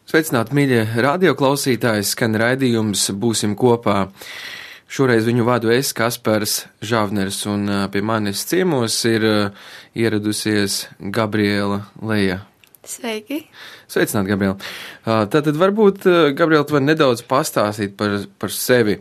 Sveicināti, mīļie radioklausītāji, skan raidījums Būsim kopā. Šoreiz viņu vadu es, Kaspars Žāvners, un pie manis ciemos ir ieradusies Gabriela Leja. Sveiki! Sveicināti, Gabriela! Tātad varbūt, Gabriela, tu vari nedaudz pastāstīt par sevi.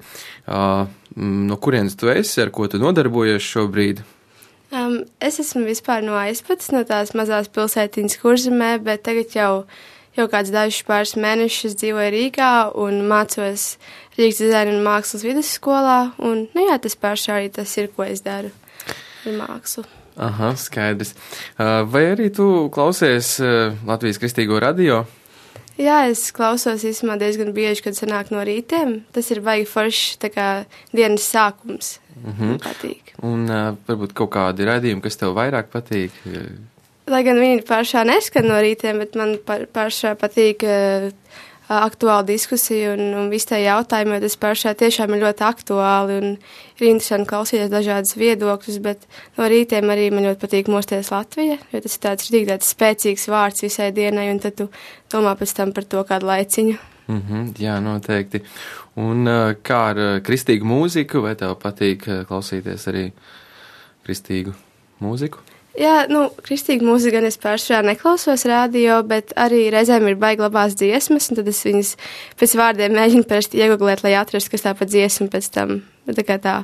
No kurienes tu esi, ar ko tu nodarbojies šobrīd? Es esmu vispār no Aizpatas, no tās mazās pilsētiņas Kurzemē, bet tagad jau kāds dažus pāris mēnešus dzīvoju Rīgā un mācos Rīgas dizaina un mākslas vidusskolā, un, tas pašā arī tas ir, ko es daru ar mākslu. Aha, skaidrs. Vai arī tu klausies Latvijas Kristīgo radio? Jā, es klausos īstenībā diezgan bieži, kad sanāk no rītiem. Tas ir baigi foršs, tā kā dienas sākums. Man patīk. Un varbūt kaut kādi raidījumi, kas tev vairāk patīk? Lai gan viņi pašā neskan no rītiem, bet man pašā patīk aktuāla diskusija un visi tie jautājumi, jo tas pašā tiešām ir ļoti aktuāli un ir interesanti klausīties dažādas viedokļus, bet no rītiem arī man ļoti patīk Mosties Latvija, jo tas ir tāds spēcīgs vārds visai dienai, un tad tu domā pēc tam par to kādu laiciņu. Jā, noteikti. Un kā ar kristīgu mūziku, vai tev patīk klausīties arī kristīgu mūziku? Jā, kristīgu mūziku gan es pārsvarā neklausos radio, bet arī reizēm ir baigi labās dziesmas, un tad es viņas pēc vārdiem mēģinu parasti iegooglēt, lai atrastu, kas tā pa dziesmu pēc tam. Tā kā tā.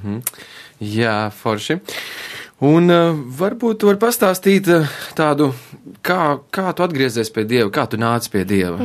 Jā, forši. Un varbūt tu vari pastāstīt tādu, kā tu atgriezies pie Dieva, kā tu nāci pie Dieva?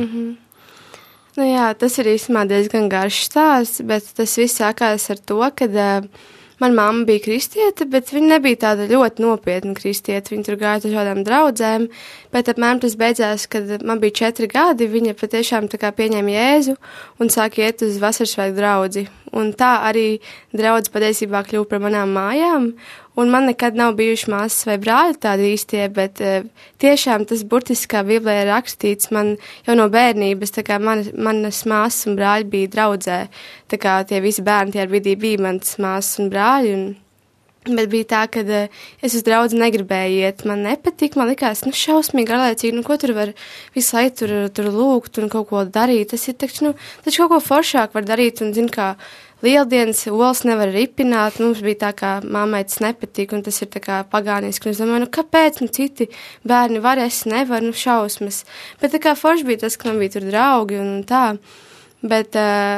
Tas ir īstenībā diezgan garš stāsts, bet tas viss sākās ar to, kad mana mamma bija kristiete, bet viņa nebija tāda ļoti nopietna kristiete. Viņa tur gāja dažādām draudzēm, bet apmēram tas beidzās, kad man bija 4 gadi. Viņa patiešām tā kā pieņēma Jēzu un sāka iet uz vasarsvētku draudzi. Un tā arī draudze patiesībā kļuva par manām mājām. Un man nekad nav bijuši māsas vai brāļi tādi īstie, bet tiešām tas burtiski kā Bībelē ir rakstīts, man jau no bērnības, tā kā manas māsas un brāļi bija draudzē, tā kā tie visi bērni tie ar vidī bija manas māsas un brāļi, bet bija tā, ka es uz draudzi negribēju iet, man nepatika, man likās, šausmīgi garlaicīgi, ko tur var visu laiku tur lūgt un kaut ko darīt, tas ir taču kaut ko foršāk var darīt un zin kā, Lieldienas olas nevar ripināt, mums bija tā, kā mammai tas nepatīk, un tas ir tā kā pagāniski, un es domāju, kāpēc, citi bērni var, es nevaru, šausmas. Bet tā kā forši bija tas, ka man bija tur draugi un tā, bet,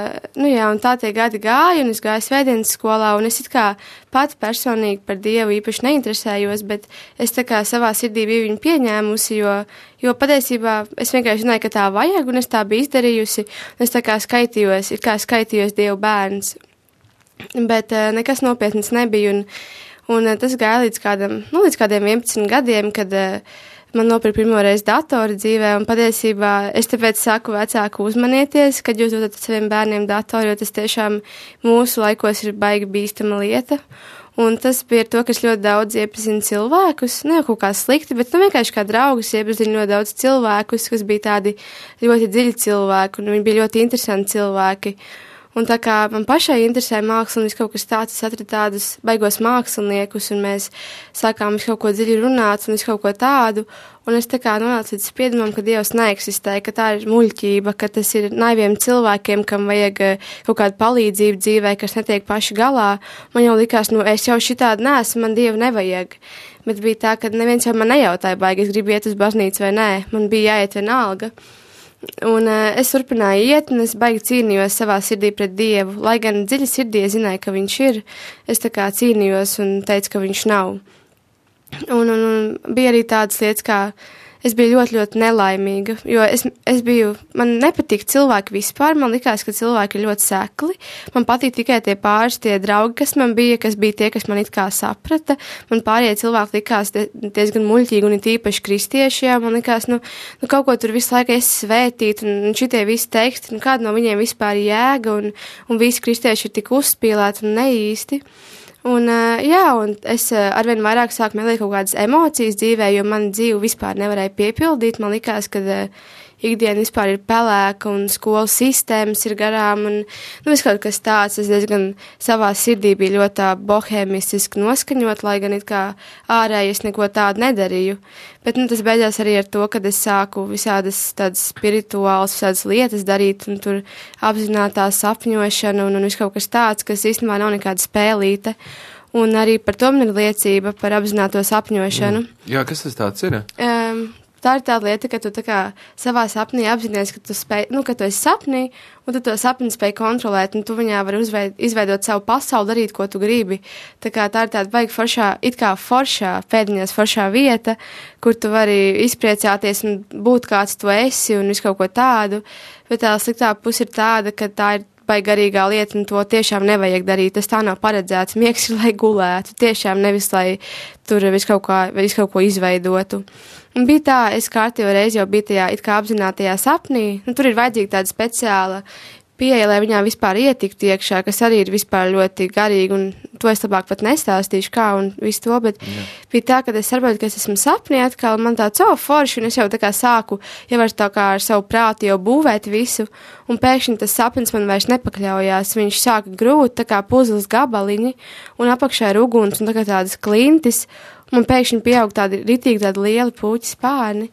un tā tie gadi gāja, un es gāju svētdienas skolā, un es it kā pati personīgi par Dievu īpaši neinteresējos, bet es tā kā savā sirdī biju viņu pieņēmusi, jo patiesībā es vienkārši zināju, ka tā vajag, un es tā biju izdarījusi, un es tā kā skaitījos Dievu bērns, bet nekas nopietnas nebija, un tas gāja līdz kādiem 11 gadiem, kad man nopirka pirmo reizi datoru dzīvē, un patiesībā es tāpēc saku vecāku uzmanieties, kad jūs dodat saviem bērniem datoru, jo tas tiešām mūsu laikos ir baigi bīstama lieta. Un tas bija to, ka es ļoti daudz iepazinu cilvēkus, ne kaut kā slikti, bet vienkārši kā draugus iepazinu ļoti daudz cilvēkus, kas bija tādi ļoti dziļi cilvēki, un viņi bija ļoti interesanti cilvēki. Un tā kā man pašai interesēja māksla un viss kaut kas tāds, es atradu tādus baigos māksliniekus, un mēs sākām visu kaut ko dziļi runāt un visu kaut ko tādu, un es tā kā nonācu līdz spriedumam, ka Dievs neeksistē, ka tā ir muļķība, ka tas ir naiviem cilvēkiem, kam vajag kaut kādu palīdzību dzīvē, kas netiek paši galā. Man jau likās, es jau šitādi neesmu, man Dievu nevajag. Bet bija tā, ka neviens jau man nejautāja baigi, es gribu iet uz baznīcu vai nē, man bija jāiet vienalga. Un es turpināju iet, un es baigi cīnījos savā sirdī pret Dievu. Lai gan dziļi sirdī es zināju, ka viņš ir, es tā kā cīnījos un teicu, ka viņš nav. Un bija arī tādas lietas, kā es biju ļoti, ļoti nelaimīga, jo man nepatīk cilvēki vispār, man likās, ka cilvēki ir ļoti sekli, man patīk tikai tie draugi, kas man bija, kas bija tie, kas man it kā saprata, man pārējie cilvēki likās diezgan muļķīgi un it īpaši kristieši, jā, man likās, kaut ko tur visu laiku es svētīt, un šitie visi teksti, kāda no viņiem vispār jēga, un visi kristieši ir tik uzspīlēti un neīsti. Un es arvien vairāk sāku meklēt kaut kādas emocijas dzīvē, jo man dzīve vispār nevarēja piepildīt. Man likās, ka ikdiena vispār ir pelēka un skolas sistēmas ir garām un, viss kaut kas tāds. Es diezgan savā sirdī biju ļoti tā bohēmistiski noskaņot, lai gan it kā ārēji es neko tādu nedarīju. Bet, tas beidzās arī ar to, kad es sāku visādas tādas spirituālas, visādas lietas darīt un tur apzinātā sapņošana un viss kaut kas tāds, kas īstenībā nav nekāda spēlīte. Un arī par to man ir liecība par apzināto sapņošanu. Jā, kas tas tāds ir? Tā ir tāda lieta, ka tu tā kā savā sapnī apzinājies, ka tu spēj, ka tu esi sapnī, un tu to sapni spēj kontrolēt, un tu viņā vari izveidot savu pasauli, darīt, ko tu gribi. Tā ir tāda baigi foršā, it kā foršā, pēdiņās foršā vieta, kur tu vari izpriecāties un būt kāds tu esi un visu kaut ko tādu, bet tā sliktā puse ir tāda, ka tā ir vai garīgā lieta, un to tiešām nevajag darīt. Tas tā nav paredzēts. Miegs ir, lai gulētu. Tiešām nevis, lai tur visu kaut ko izveidotu. Un bija tā, es kārtīgi reizi jau biju tajā it kā apzinātajā sapnī. Tur ir vajadzīga tāda speciāla pieeja, lai viņā vispār ietiktu iekšā, kas arī ir vispār ļoti garīgi, un to es labāk pat nestāstīšu kā un visu to, bet bija tā, ka es saprotu, ka es esmu sapnī atkal, man tāds forši, un es jau tā kā sāku, jau tā kā ar savu prātu jau būvēt visu, un pēkšņi tas sapnis man vairs nepakļaujās, viņš sāka grūt, tā kā puzles gabaliņi, un apakšā ir uguns, un tā kā tādas klintis, un man pēkšņi pieaug tādi lieli puķi spārni,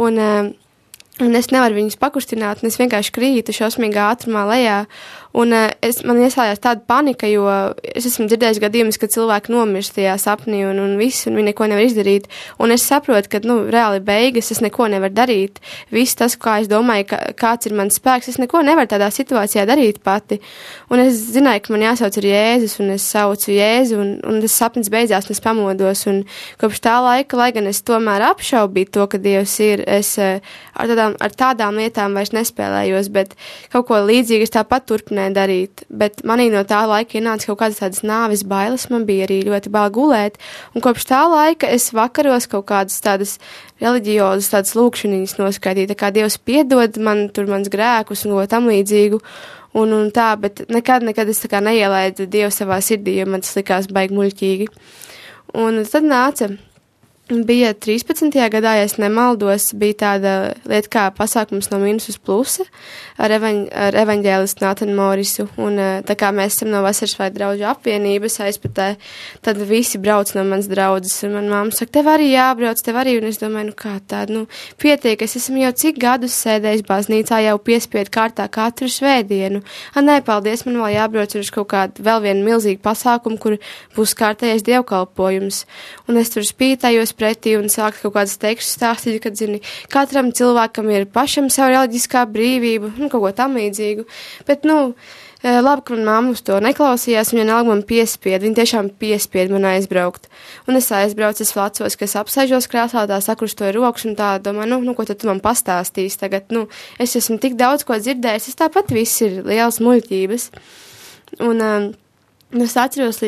un es nevaru viņus pakustināt, un es vienkārši krītu šausmīgā ātrumā lejā, un man iesājās tāda panika, jo es esmu dzirdējis gadījumus, ka cilvēki nomirst tajā sapnī un viss, un viņi neko nevar izdarīt, un es saprotu, ka, reāli beigas, es neko nevaru darīt, viss tas, kā es domāju, kāds ir mans spēks, es neko nevaru tādā situācijā darīt pati, un es zināju, ka man jāsauc ar Jēzus, un es saucu Jēzu, un tas sapnis beidzās, un es pamodos, un kopš tā laika, lai gan es tomēr apšaubīju to, ka Dievs ir, es ar tādām lietām vairs nespēlējos, bet kaut ko līdzīgu es tāpat turpināju darīt, bet manī no tā laika ienāca kaut kādas tādas nāves bailes, man bija arī ļoti bail gulēt, un kopš tā laika es vakaros kaut kādas tādas reliģiozas, tādas lūkšaniņas noskaitīju, tā kā Dievs piedod man tur mans grēkus un ko tam līdzīgu, un tā, bet nekad es tā kā neielaidu Dievu savā sirdī, jo man tas likās baigi muļķīgi. Un tad bija 13. gadā, ja es nemaldos, bija tāda lieta kā pasākums no mīnus uz plusa ar evaņģēlistu Natanu Morisu, un tā kā mēs esam no Vasarsvētku draugu apvienības aizpatē, tad visi brauc no manas draudzes, un man mamma saka, tev arī jābrauc, un es domāju, kā tāda, pietiek, es esmu jau cik gadus sēdējis baznīcā, jau piespiedu kārtā katru svētdienu, nē, paldies, man vēl jābrauc uz kaut kādu vēl vienu milzīgu pasākumu, kur būs kārtējais dievkalpojums, un es tur spītējos pretī un sākt kaut kādas tekstus stāstīt, kad, katram cilvēkam ir pašam savu reliģiskā brīvību, kaut ko tam līdzīgu. Bet, labi, ka man mamma uz to neklausījās, viņa vienalga man piespied, viņa tiešām piespied man aizbraukt. Un es aizbraucu, es flacos, ka es apsēžos krēslā, tā sakrustoju rokas un tā domāju, ko tad tu man pastāstīsi tagad, es esmu tik daudz ko dzirdējis, es tāpat viss ir lielas muļķības. Un es atceros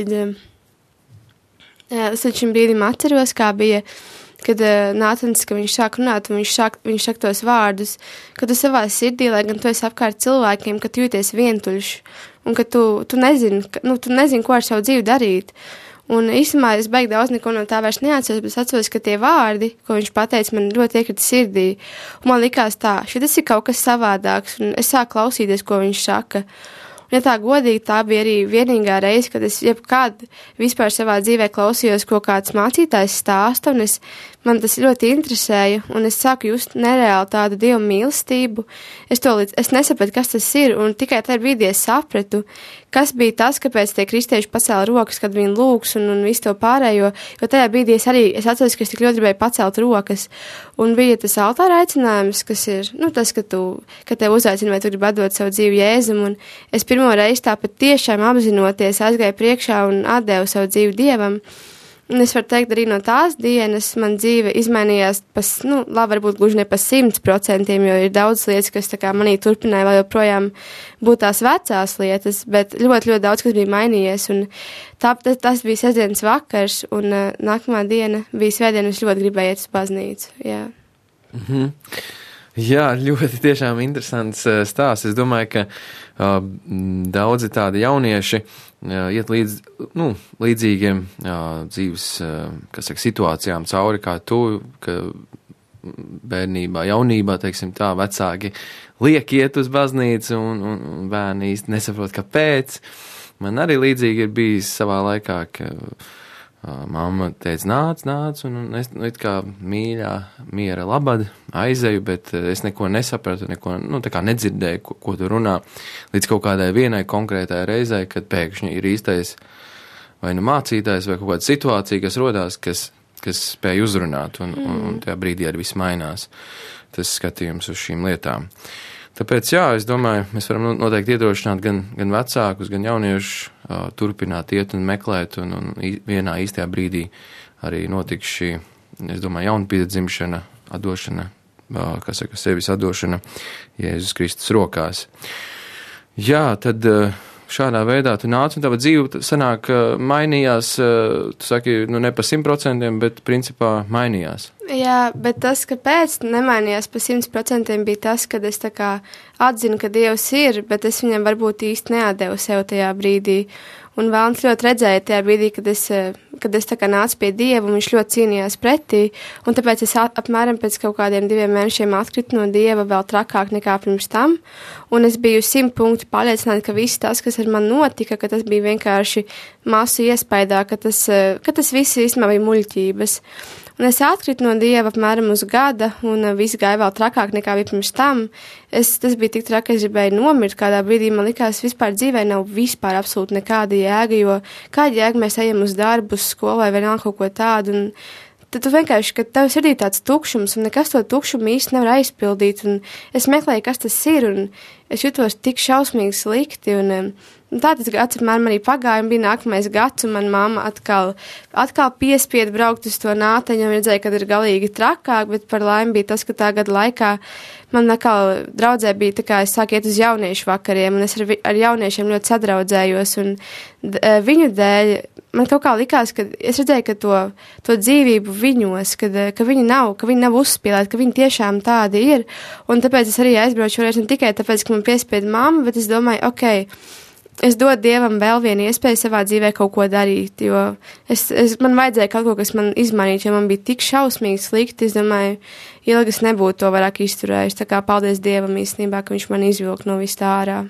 Es līdz šim brīdim atceros, kā bija, kad Nātans, ka viņš sāk runāt, un viņš saka tos vārdus, ka tu savā sirdī, lai gan tu esi apkārt cilvēkiem, ka tu jūties vientuļš, un ka tu nezini, ko ar savu dzīvi darīt. Un īstenībā es baigi daudz neko no tā vairs neatceros, bet es atceros, ka tie vārdi, ko viņš pateica, man ļoti iekrita sirdī. Un man likās tā, šitas ir kaut kas savādāks, un es sāku klausīties, ko viņš saka. Un, ja tā godīgi, tā bija arī vienīgā reize, kad es jebkād vispār savā dzīvē klausījos, ko kāds mācītājs stāsta, un man tas ļoti interesēja, un es sāku just nereāli tādu Dievu mīlestību. Es nesapratu, kas tas ir, un tikai tajā brīdī es sapratu, kas bija tas, kāpēc tie kristieši pacēla rokas, kad viņi lūgs un visu to pārējo, jo tajā brīdī es atceros, ka es tik ļoti gribēju pacelt rokas, un bija tas altāra aicinājums, kas ir, tas, ka tev uzaicina, vai tu gribi atdot savu dzīvi Jēzum, un es pirmo reizi tāpat tiešām apzinoties aizgāju priekšā un atdevu savu dzīvi Dievam. Un es varu teikt, arī no tās dienas man dzīve izmainījās, varbūt gluži ne pa 100%, jo ir daudz lietas, kas tā kā manī turpināja vēl joprojām būt tās vecās lietas, bet ļoti, ļoti daudz, kas bija mainījies, un tas bija sestdienas vakars, un nākamā diena bija svētdiena, es ļoti gribēju iet uz baznīcu, jā. Mhm. Jā, ļoti tiešām interesants stāsts. Es domāju, ka daudzi tādi jaunieši iet līdzīgiem dzīves, situācijām cauri kā tu, ka bērnībā, jaunībā, teiksim tā, vecāki liek iet uz baznīcu un bērni īsti nesaprot, kāpēc. Man arī līdzīgi ir bijis savā laikā, ka mamma teica, nāc, un es it kā miera labad aizeju, bet es neko nesapratu, tā kā nedzirdēju, ko tu runā, līdz kaut kādai vienai konkrētai reizei, kad pēkšņi ir īstais vai nu mācītājs vai kaut kāda situācija, kas rodās, kas spēj uzrunāt, un tajā brīdī arī viss mainās, tas skatījums uz šīm lietām. Tāpēc, jā, es domāju, mēs varam noteikti iedrošināt gan vecākus, gan jauniešus turpināt iet un meklēt, un vienā īstajā brīdī arī notiks šī, es domāju, jaunpiedzimšana, atdošana, sevis atdošana Jēzus Kristus rokās. Jā, tad šādā veidā tu nāc, un tava dzīve sanāk mainījās, tu saki, ne pa 100%, bet principā mainījās. Jā, bet tas, kāpēc nemainījās pa 100% bija tas, kad es tā kā atzinu, ka Dievs ir, bet es viņam varbūt īsti neatdevu sev tajā brīdī. Un Vēlns ļoti redzēja tajā brīdī, kad es tā kā nācu pie Dieva, un viņš ļoti cīnījās pretī, un tāpēc es apmēram pēc kaut kādiem 2 mēnešiem atkritu no Dieva vēl trakāk nekā pirms tam, un es biju 100% pārliecināta, ka viss tas, kas ar man notika, ka tas bija vienkārši masu iespaidā, ka tas viss īstenībā bija muļķības. Un es atkritu no Dieva apmēram uz gada, un viss gāja vēl trakāk nekā bija pirms tam. Tas bija tik traki, ka es gribēju nomirt kādā brīdī. Man likās, vispār dzīvē nav vispār absolūti nekāda jēga, jo kāda jēga mēs ejam uz darbu, uz skolu vai vienalga kaut ko tādu. Un tad tu vienkārši, ka tev sirdī tāds tukšums, un nekas to tukšumu īsti nevar aizpildīt. Un es meklēju, kas tas ir, un es jutos tik šausmīgi slikti, un tā tas gads apmēram arī pagāja, un bija nākamais gads, un man mamma atkal piespieda braukt uz to nāteņu, un redzēja, ka ir galīgi trakāk, bet par laimi bija tas, ka tā gada laikā man atkal draudzē bija tā kā es sāku iet uz jauniešu vakariem, un es ar jauniešiem ļoti sadraudzējos, un viņu dēļ man kaut kā likās, ka es redzēju, ka to dzīvību viņos, ka viņi nav uzspīlēti, ka viņi tiešām tādi ir, un tāpēc es arī aizbraucu šoreiz ne tikai tāpēc, ka man piespieda mamma, bet es domāju, es dodu Dievam vēl vienu iespēju savā dzīvē kaut ko darīt, jo man vajadzēja kaut ko, kas man izmainītu, jo man bija tik šausmīgi slikti, es domāju, ilgi es nebūtu to vairāk izturējis, tā kā paldies Dievam īstenībā, ka viņš man izvilka no vis tā ārā.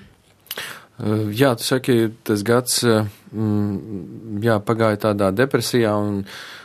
Jā, tu saki, tas gads, pagāja tādā depresijā un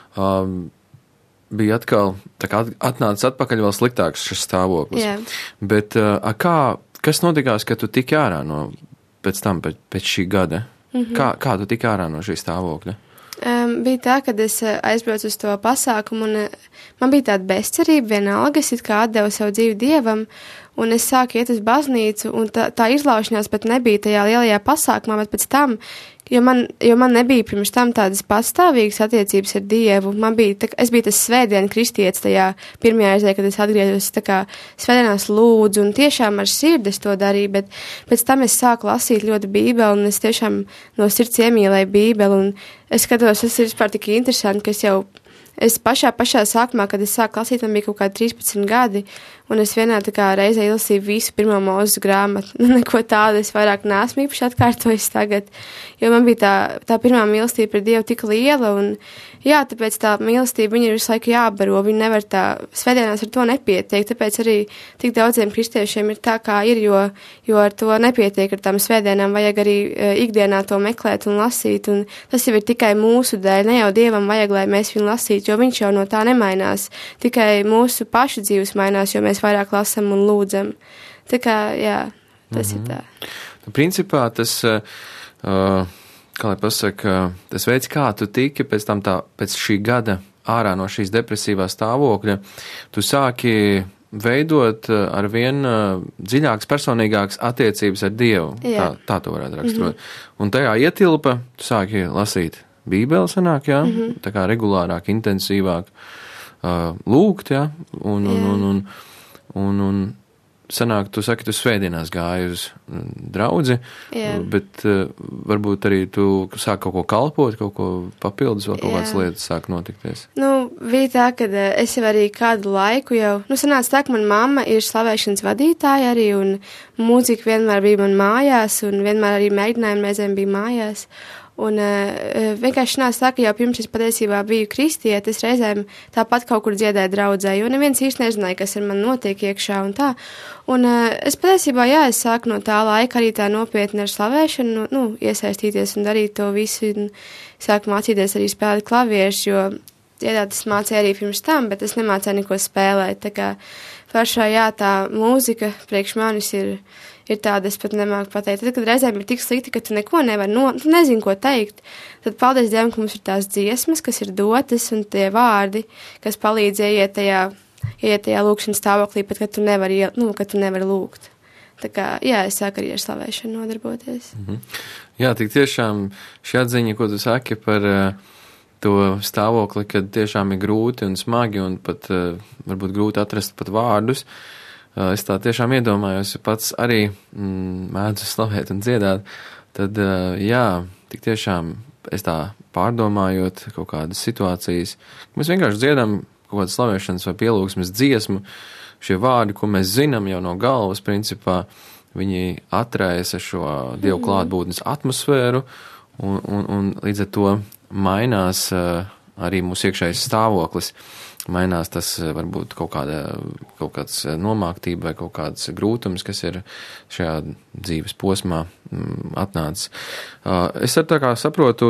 bija atkal, tā kā atnācis atpakaļ vēl sliktāks šis stāvoklis. Jā. Bet kas notikās, ka tu tiki ārā pēc šī gada? Kā tu tiki ārā no šī stāvokļa? Bija tā, kad es aizbraucu uz to pasākumu, un man bija tāda bezcerība vienalga, es it kā atdevu savu dzīvi Dievam, un es sāku iet uz baznīcu, un tā izlaušanās pat nebija tajā lielajā pasākumā, bet pēc tam, jo man nebija pirms tam tādas pastāvīgas attiecības ar Dievu, es biju tas svētdienu kristietis tajā pirmajā reizē, kad es atgriezos, tā kā svētdienās lūdzu, un tiešām ar sirdi es to darīju, bet pēc tam es sāku lasīt ļoti Bībeli, un es tiešām no sirds iemīlēju Bībeli, un es skatos, tas ir vispār tik interesanti, ka es pašā sākumā, kad es sāku lasīt, man bija kaut kādi 13 gadi, un es vienā tā kā reizē izlasīju visu pirmo Mūzes grāmatu. Neko tādu es vairāk neesmu īpaši atkārtojis tagad, jo man bija tā pirmā mīlestība pret Dievu tik liela, un jā, tāpēc tā mīlestība viņa ir visu laiku jābaro, viņa nevar svētdienās ar to nepietiek, tāpēc arī tik daudziem kristiešiem ir tā, kā ir, jo ar to nepietiek, ar tām svētdienām vajag arī ikdienā to meklēt un lasīt, un tas jau ir tikai mūsu dēļ, ne jau Dievam vajag, lai mēs viņu lasītu, jo viņš jau no tā nemainās, tikai mūsu pašu dzīves mainās, jo mēs vairāk lasam un lūdzam. Tā kā, jā, tas ir tā. Principā tas, kā lai pasaka, tas veids, kā tu tiki pēc šī gada ārā no šīs depresīvā stāvokļa, tu sāki veidot ar vien dziļākas, personīgākas attiecības ar Dievu. Tā to varētu raksturot. Un tajā ietilpa, tu sāki lasīt Bībeli sanāk, jā, tā kā regulārāk, intensīvāk lūgt, jā, un sanāk, tu saki, tu svētdienās gāji uz draudzi, bet varbūt arī tu sāk kaut ko kalpot, kaut ko papildus, vēl kaut kādas lietas sāk notikties. Bija tā, ka es jau arī kādu laiku sanāca tā, ka man mamma ir slavēšanas vadītāja arī, un mūzika vienmēr bija man mājās, un vienmēr arī mēģinājumi reizēm bija mājās. Un vienkārši nāc tā, ka jau pirms es patiesībā biju kristieti, es reizēm tāpat kaut kur dziedāju draudzē, jo neviens īsti nezināja, kas ar mani notiek iekšā un tā. Un es patiesībā, jā, es sāku no tā laika arī tā nopietni ar slavēšanu, iesaistīties un darīt to visu, un sāku mācīties arī spēlēt klavierus, jo dziedāt es mācīju arī pirms tam, bet es nemācīju neko spēlēt, tā kā foršā, jā, tā mūzika priekš manis ir tāda, es pat nemāku pateikt. Tad, kad reizēm ir tik slikti, ka tu neko nevar, tu nezini, ko teikt, tad paldies Dievam, ka mums ir tās dziesmas, kas ir dotas, un tie vārdi, kas palīdz ieiet tajā lūkšanas stāvoklī, pat, kad tu nevari lūgt. Tā kā, jā, es sāku arī ar slavēšanu nodarboties. Jā, tik tiešām šī atziņa, ko tu saki par to stāvokli, kad tiešām ir grūti un smagi, un pat varbūt grūti atrast pat vārdus. Es tā tiešām iedomājos, ja pats arī mēdzu slavēt un dziedāt, tad jā, tik tiešām es tā pārdomājot kaut kādas situācijas, mēs vienkārši dziedam kaut kādas slavēšanas vai pielūgsmes dziesmu, šie vārdi, ko mēs zinām jau no galvas, principā, viņi atraisa šo Dievu klātbūtnes atmosfēru, un līdz ar to mainās arī mūsu iekšējais stāvoklis. Mainās tas varbūt kaut kāds nomāktība vai kaut kāds grūtums, kas ir šajā dzīves posmā atnācis. Es ar tā kā saprotu,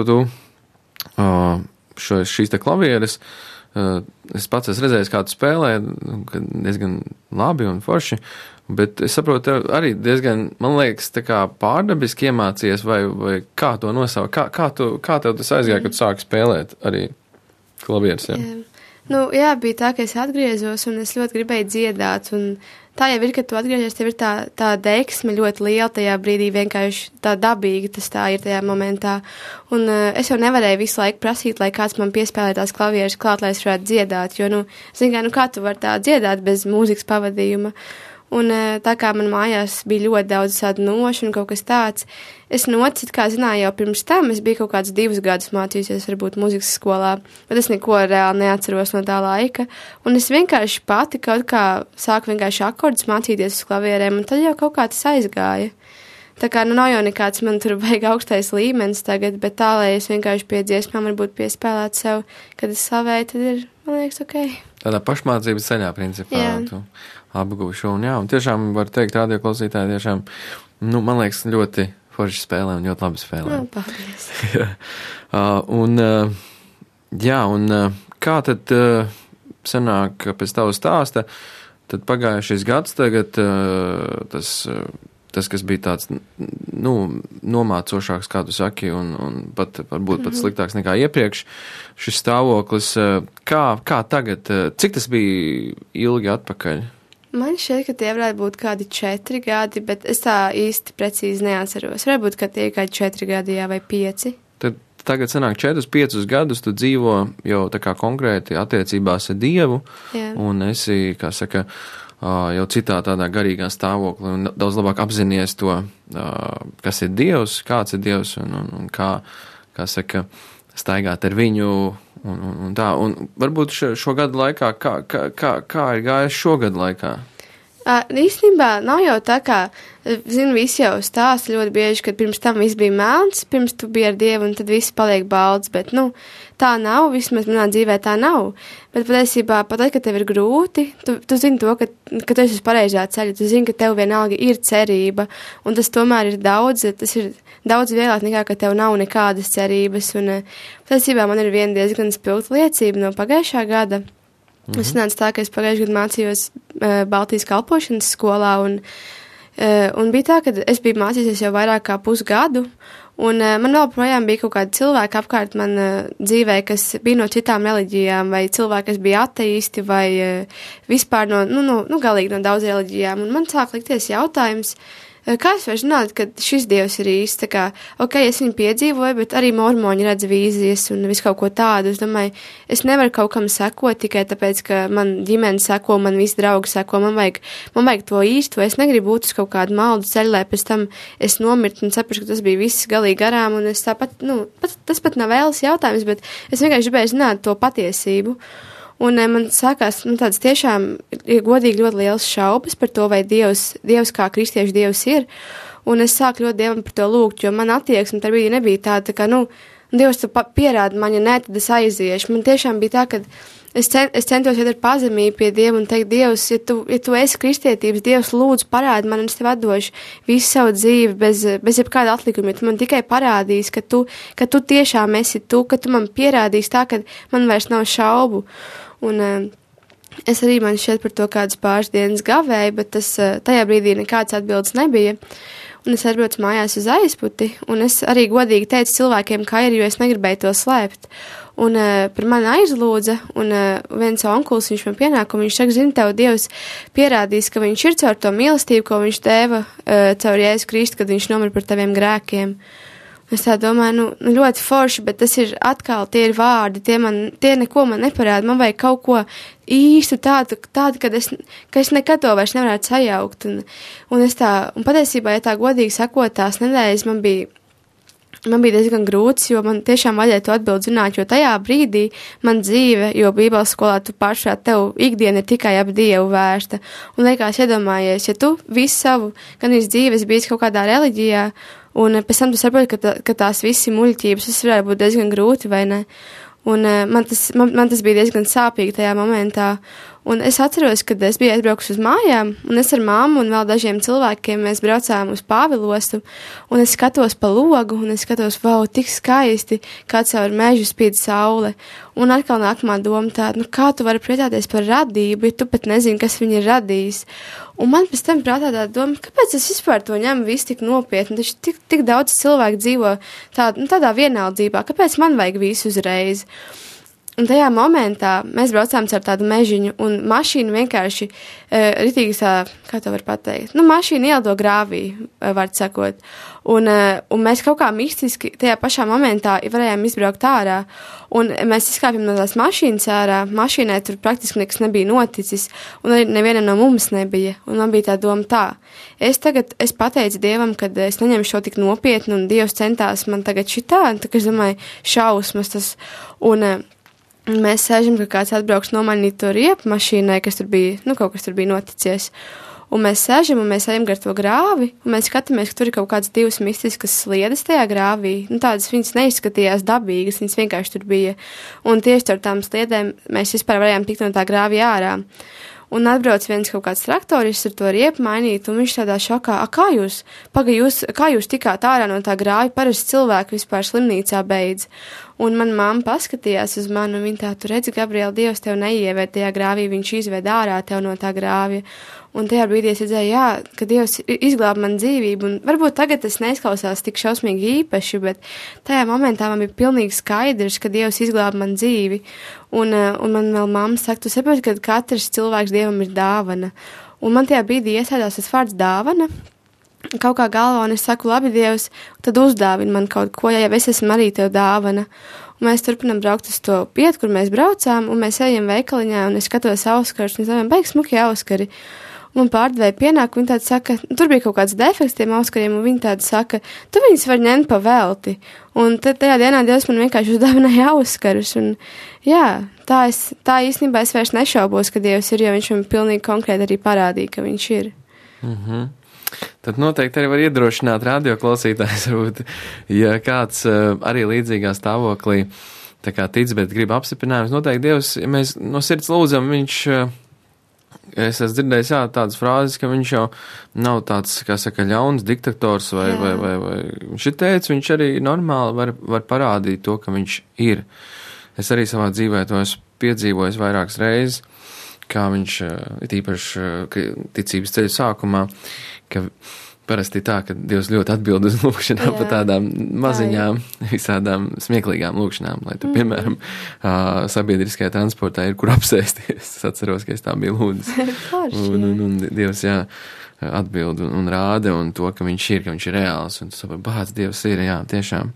šīs te klavieres, es pats esmu redzējis, kā tu spēlē, diezgan labi un forši, bet es saprotu, tev arī diezgan, man liekas, tā kā pārdabiski iemācies, vai kā to nosaukt, kā tev tas aizgāja, kad tu sāki spēlēt arī klavieres, jā? Jā, bija tā, ka es atgriezos un es ļoti gribēju dziedāt, un tā jau ir, ka tu atgriežies, tev ir tā deksme ļoti liela tajā brīdī, vienkārši tā dabīgi tas tā ir tajā momentā, un es jau nevarēju visu laiku prasīt, lai kāds man piespēlē tās klavieres klāt, lai es varētu dziedāt, jo, kā tu vari tā dziedāt bez mūzikas pavadījuma. Un tā kā man mājās bija ļoti daudz tādu nošu un kaut kas tāds, es nocis, kā zināju jau pirms tam, es biju kaut kādus 2 gadus mācījusies varbūt mūzikas skolā, bet es neko reāli neatceros no tā laika, un es vienkārši pati kaut kā sāku vienkārši akordus mācīties uz klavierēm, un tad jau kaut kā tas aizgāja. Tā kā nav jau nekāds man tur vajag augstais līmenis tagad, bet tā, lai es vienkārši pie dziesmām varbūt piespēlētu sev, kad es slavēju, tad ir, man liekas, ok. Tādā pašmācības ceļā, principā, tu apgūšu, un jā, un tiešām var teikt, radio klausītāji tiešām, man liekas, ļoti forši spēlē un ļoti labi spēlē. Paldies. Un kā tad sanāk pēc tavu stāsta, tad pagājušais gads tagad tas, kas bija tāds, nomācošāks, kā tu saki, un pat, varbūt pat sliktāks nekā iepriekš, šis stāvoklis, kā tagad, cik tas bija ilgi atpakaļ? Man šķiet, ka tie varētu būt kādi 4 gadi, bet es tā īsti precīzi neatceros. Varbūt, ka tie ir kādi 4 gadi, jā, vai 5. Tad tagad sanāk 4-5 gadus, tu dzīvo jau tā kā konkrēti attiecībās ar Dievu, jā. Un esi, kā saka, jau citā tādā garīgā stāvoklī un daudz labāk apzinies to, kas ir Dievs, kāds ir Dievs un kā saka, staigāt ar viņu un tā. Un varbūt šo gadu laikā, kā ir gājis šo gadu laikā? Īstenībā nav jau tā, kā, visi jau stāsta ļoti bieži, ka pirms tam viss bija melns, pirms tu biji ar Dievu, un tad viss paliek balts, bet, tā nav, vismaz manā dzīvē tā nav. Bet patiesībā, pat tad, kad tev ir grūti, tu zini to, ka tu esi uz pareizā ceļa, tu zini, ka tev vienalga ir cerība, un tas tomēr ir tas ir daudz vieglāk nekā, ka tev nav nekādas cerības, un patiesībā man ir viena diezgan spilgta liecība no pagājušā gada. Es nācu tā, ka es pagājušajā gadā mācījos Baltijas kalpošanas skolā, un bija tā, ka es biju mācījusies jau vairāk kā pusgadu, un man vēl projām bija kaut kādi cilvēki apkārt man dzīvē, kas bija no citām reliģijām, vai cilvēki, kas bija ateisti, vai vispār galīgi no daudz reliģijām, un man sāk likties jautājums, kā es varu zināt, ka šis Dievs ir īsts, tā kā, es viņu piedzīvoju, bet arī mormoņi redz vīzijas un visu kaut ko tādu. Es domāju, es nevaru kaut kam sekot tikai tāpēc, ka man ģimene seko, man visi draugi seko, man vajag to īstu, es negribu būt uz kaut kādu maldu ceļu, lai pēc tam es nomirtu un saprašu, ka tas bija viss galīgi garām, un es tāpat, tas pat nav vēlas jautājums, bet es vienkārši gribēju zināt to patiesību. Un man sākās tādas tiešām godīgi ļoti liels šaubas par to, vai Dievs kā kristiešu Dievs ir. Un es sāku ļoti Dievam par to lūgt, jo man attieksme tajā brīdī nebija tāda, ka, Dievs, tu pierādi man, ja nē, tad es aiziešu. Man tiešām bija tā, ka es centos iet ar pazemību pie Dieva un teikt, Dievs, ja tu esi kristietības, Dievs, lūdzu, parādi man, un es tev atdošu visu savu dzīvi bez jebkāda atlikuma, ja tu man tikai parādīsi, ka tu tiešām esi tu, ka tu man pierādīsi tā, ka man vairs nav šaubu. Un es arī man šķiet par to kādas pāris dienas gavēju, bet tajā brīdī nekāds atbildes nebija. Un es atbraucu mājās uz aizputi, un es arī godīgi teicu cilvēkiem, kā ir, jo es negribēju to slēpt. Un par mani aizlūdza, un viens onkulis, viņš man pienāk, un viņš saka, zini, tev Dievs pierādīs, ka viņš ir caur to mīlestību, ko viņš deva caur Jēzu Kristu, kad viņš nomira par taviem grēkiem. Es tā domāju, ļoti forši, bet tas ir atkal, tie ir vārdi, tie neko man neparāda, man vajag kaut ko īstu tādu, ka es nekad to vairs nevarētu sajaukt. Un patiesībā, ja tā godīgi sakot, tās nedēļas man bija diezgan grūts, jo man tiešām vajadzēja to atbildi zināt, jo tajā brīdī man dzīve, jo Bībeles skolā tu pašā tev ikdiena ir tikai ap Dievu vērsta. Un liekas, iedomājies, ja tu visu savu, gan dzīves bijis kaut kādā reliģijā, un pēc tam tu saproti, ka tās visi muļķības, tas varētu būt diezgan grūti, vai ne? Un man tas bija diezgan sāpīgi tajā momentā. Un es atceros, kad es biju aizbraukusi uz mājām, un es ar mammu un vēl dažiem cilvēkiem mēs braucām uz Pāvilostu, un es skatos pa logu, un es skatos, wow, tik skaisti, kā caur mežu spīd saule. Un atkal nākamā doma tāda, kā tu vari priecāties par radību, ja tu pat nezini, kas viņu ir radījis. Un man pēc tam prātā tāda doma, kāpēc es vispār to ņemu visu tik nopietni, taču tik daudz cilvēku dzīvo tādā vienaldzībā, kāpēc man vajag visu uzreiz? Un tajā momentā mēs braucām caur tādu mežiņu, un mašīna vienkārši ritīgi kā to var pateikt, mašīna ieldo grāvī, var sakot. Un mēs kaut kā mistiski tajā pašā momentā varējām izbraukt ārā, un mēs izkāpjam no tās mašīnas ārā, mašīnai tur praktiski nekas nebija noticis, un arī neviena no mums nebija, un man bija tā doma es pateicu Dievam, kad es neņemšu šo tik nopietni, un Dievs centās man tagad šitā, un tā, ka es domāju, šausmas tas, un mēs sēžam, ka kāds atbrauks nomainīt to riepu mašīnai, kas tur bija, kaut kas tur bija noticies. Un mēs sēžam, un mēs ejam gar to grāvi, un mēs skatāmies, ka tur ir kaut kādas divas mistiskas sliedes tajā grāvī. Tādas viņas neizskatījās dabīgas, viņas vienkārši tur bija. Un tieši ar tām sliedēm mēs vispār varējām tikt no tā grāvī ārā. Un atbrauc viens kaut kāds traktorists ar to riepu mainīt, un viņš tādā šokā, kā jūs tikāt ārā no tā grāvi, parasti cilvēki vispār slimnīcā beidz. Un man mamma paskatījās uz mani, un viņa tā, tu redzi, Gabriela, Dievs tev neieved tajā grāvī, viņš izved ārā tev no tā grāvja. Un tajā brīdī es redzēju, ka Dievs izglāb man dzīvību, un varbūt tagad tas neizklausās tik šausmīgi īpaši, bet tajā momentā man bija pilnīgi skaidrs, ka Dievs izglāb man dzīvi. Un man vēl mamma saka, tu saproti, ka katrs cilvēks Dievam ir dāvana. Un man tajā brīdī iesēdās tas vārds dāvana, kaut kā galvā, un es saku, labi, Dievs, tad uzdāvini man kaut ko, ja es esmu arī tev dāvana. Un mēs turpinām braukt uz to vietu, kur mēs braucām, un mēs ejam veikaliņā, un es skatos auskarus, un es domāju, beigas smuki auskari. Un pārdevēja pienāk, un viņi tādi saka, tur bija kaut kāds defekts tiem auskariem, un viņi tādi saka, tu viņus var ņemt pa velti. Un tajā dienā Dievs man vienkārši uzdāvināja auskarus, un tā īstenībā es vairs nešaubos, ka Dievs ir, jo viņš man pilnīgi konkrēti arī parādīja, ka viņš ir. Mhm. Tad noteikti arī var iedrošināt radioklausītājs, varbūt, ja kāds arī līdzīgā stāvoklī tā kā tic, bet grib apstiprinājums. Noteikti Dievs, ja mēs no sirds lūdzam, viņš, es esmu dzirdējis, tādas frāzes, ka viņš jau nav tāds, kā saka, ļauns diktators vai viņš ir teicis, viņš arī normāli var parādīt to, ka viņš ir. Es arī savā dzīvē to esmu piedzīvojis vairākas reizes, kā viņš, īpaši ticības ceļu sākumā, ka parasti tā, ka Dievs ļoti atbild uz lūkšanām par tādām maziņām, visādām smieklīgām lūkšanām, lai tu, piemēram, sabiedriskajā transportā ir, kur apsēsties. Es atceros, ka es tā biju lūdzis. Un Dievs, atbild un rāda, un to, ka viņš ir reāls, un tu saproti, bāc, Dievs ir, tiešām.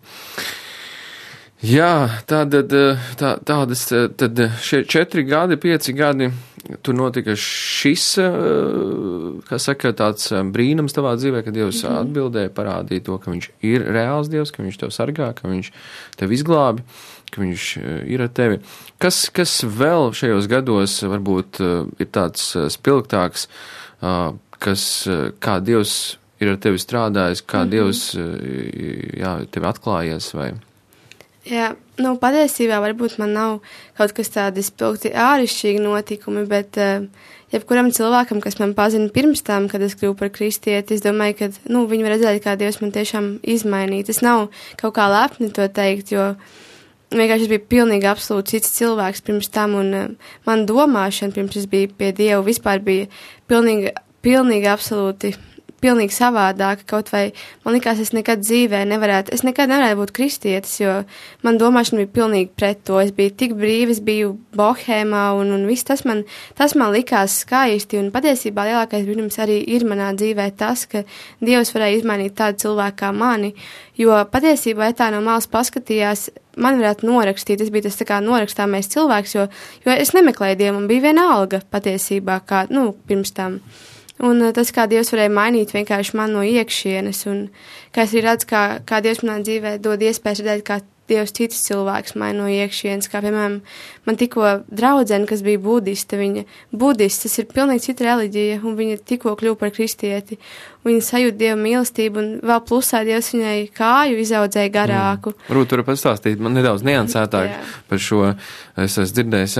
Tādas, tad šie 4 gadi, 5 gadi, tur notika šis, kā saka, tāds brīnums tavā dzīvē, ka Dievs atbildēja, parādīja to, ka viņš ir reāls Dievs, ka viņš tev sargā, ka viņš tev izglābi, ka viņš ir ar tevi. Kas vēl šajos gados varbūt ir tāds spilgtāks, kā Dievs ir ar tevi strādājis, kā Dievs, jā, tevi atklājies vai? Jā, nu, patiesībā varbūt man nav kaut kas tādi spilgti āršķirīgi notikumi, bet jebkuram cilvēkam, kas man pazina pirms tam, kad es kļuvu par kristieti, es domāju, ka, nu, viņi var redzēt, kā Dievs man tiešām izmainīja. Tas nav kaut kā lepni to teikt, jo vienkārši es biju pilnīgi absolūti cits cilvēks pirms tam, un man domāšana pirms es biju pie Dieva vispār bija pilnīgi absolūti pilnīgi savādāka, kaut vai man likās, es nekad nevarētu būt kristietis, jo man domāšana bija pilnīgi pret to. Es biju tik brīva, es biju bohēmā un viss tas man likās skaisti, un patiesībā lielākais brīnums arī ir manā dzīvē tas, ka Dievs varēja izmainīt tādu cilvēku kā mani, jo patiesībā, ja tā no malas paskatījās, man varētu norakstīt, es biju tas tā kā norakstāmais cilvēks, jo es nemeklēju Dievu, man bija vienalga patiesībā, kā, nu, pirms tam. Un tas, kā Dievs varēja mainīt vienkārši man no iekšienes, un kā es arī redzu, kā Dievs manā dzīvē dod iespēju redzēt, kā Dievs citus cilvēkus maina no iekšienes, kā, piemēram, man tikko draudzene, kas bija budists, tas ir pilnīgi cita reliģija, un viņa tikko kļuva par kristieti, viņa sajūt Dieva mīlestību, un vēl plusā Dievs viņai kāju izaudzēja garāku. Rūt, tur pastāstīt man nedaudz niansētāk par šo, es esmu dzirdējis,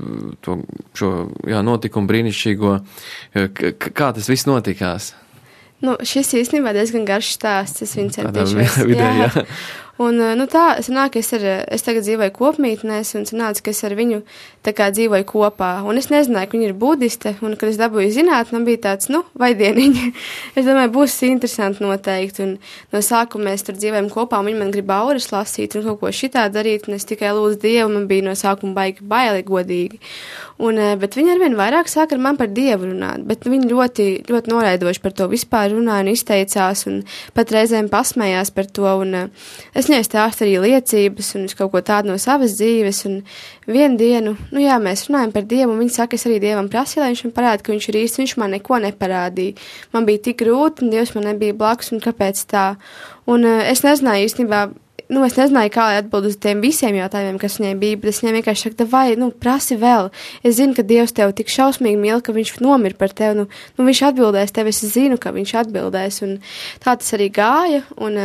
šo notikumu brīnišķīgo, kā tas viss notikās? Nu, šis īstenībā diezgan garš stāsts, es viņu centīšos. Jā. Un, nu tā, sanāk, es tagad dzīvoju kopmītnēs, un sanāca, ka es ar viņu tā kā dzīvoju kopā, un es nezināju, ka viņa ir budiste, un kad es dabūju zināt, man bija tāds, nu, vai dieniņa. Es domāju, būs interesanti noteikti, un no sākuma mēs tur dzīvojam kopā, un viņa man grib auras lasīt, un kaut ko šitā darīt, un es tikai lūdzu Dievu, man bija no sākuma baili godīgi. Un, bet viņa arvien vairāk sāk ar man par Dievu runāt, bet viņa ļoti, ļoti noraidoši par to vispār runāja un izteicās, un pat reizēm pasmējās par to, un es viņai stāstu arī liecības un kaut ko tādu no savas dzīves, un vienu dienu, nu jā, mēs runājam par Dievu, un viņa saka, es arī Dievam prasīju, lai viņš man parāda, ka viņš ir īsts, viņš man neko neparādīja. Man bija tik grūti, un Dievs man nebija blakus, un kāpēc tā? Un es nezināju īstenībā, es nezināju, kā atbild uz tiem visiem jautājumiem, kas viņai bija, bet es viņai vienkārši saku, vai, prasi vēl. Es zinu, ka Dievs tev tik šausmīgi mīl, ka viņš nomir par tevi, viņš atbildēs tev, es zinu, ka viņš atbildēs, un tā tas arī gāja, un